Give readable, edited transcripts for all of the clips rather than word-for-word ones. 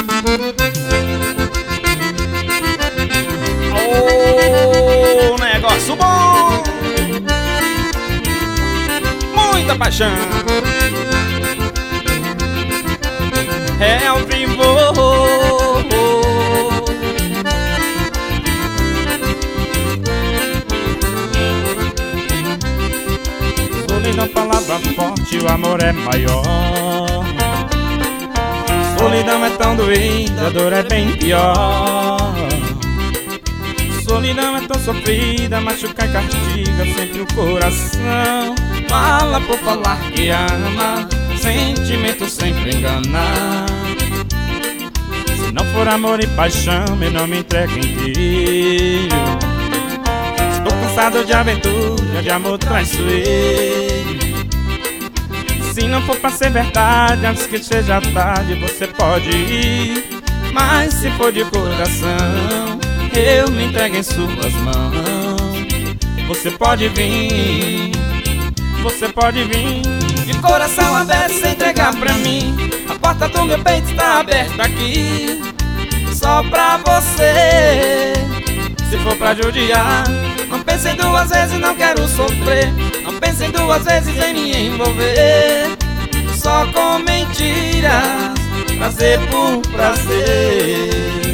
Oh, negócio bom, muita paixão. É ao vivo. Solidão, palavra forte, o amor é maior. Solidão é tão doída, a dor é bem pior. Solidão é tão sofrida, machuca e castiga sempre o coração. Fala por falar que ama, sentimento sempre engana. Se não for amor e paixão, eu não me entrego inteiro. Estou cansado de aventura, de amor traiçoeiro. Se não for pra ser verdade, antes que seja tarde, você pode ir. Mas se for de coração, eu me entrego em suas mãos. Você pode vir, você pode vir. De coração aberto, se entregar pra mim. A porta do meu peito está aberta aqui, só pra você. Se for pra judiar, não pense duas vezes, não quero sofrer. Não pense duas vezes em me envolver, só com mentiras, prazer por prazer.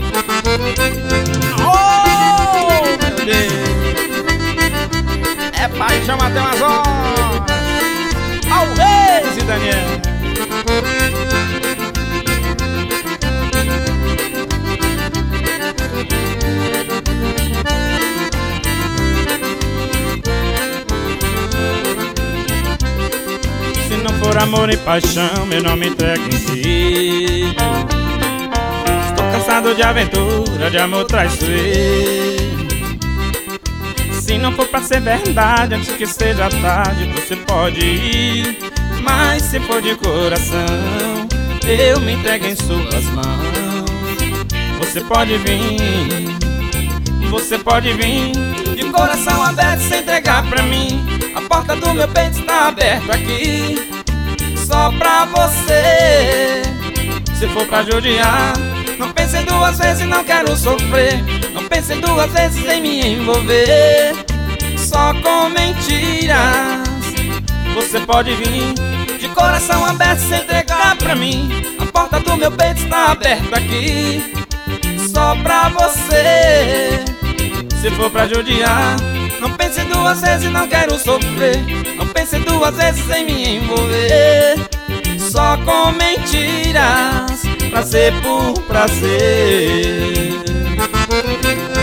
Oh, meu Deus, é paixão até umas horas. Ao Reis e Daniel. Se não for amor e paixão, eu não me entrego inteiro. Estou cansado de aventura, de amor traiçoeiro. Se não for pra ser verdade, antes que seja tarde, você pode ir. Mas se for de coração, eu me entrego em suas mãos. Você pode vir, você pode vir. De coração aberto, se entregar pra mim. A porta do meu peito está aberta aqui, só pra você. Se for pra judiar, não pense duas vezes, não quero sofrer. Não pense duas vezes em me envolver, só com mentiras. Você pode vir. De coração aberto, se entregar pra mim. A porta do meu peito está aberta aqui, só pra você. Se for pra judiar, não pense duas vezes, não quero sofrer. Não pense duas vezes em me envolver, só com mentiras, prazer por prazer.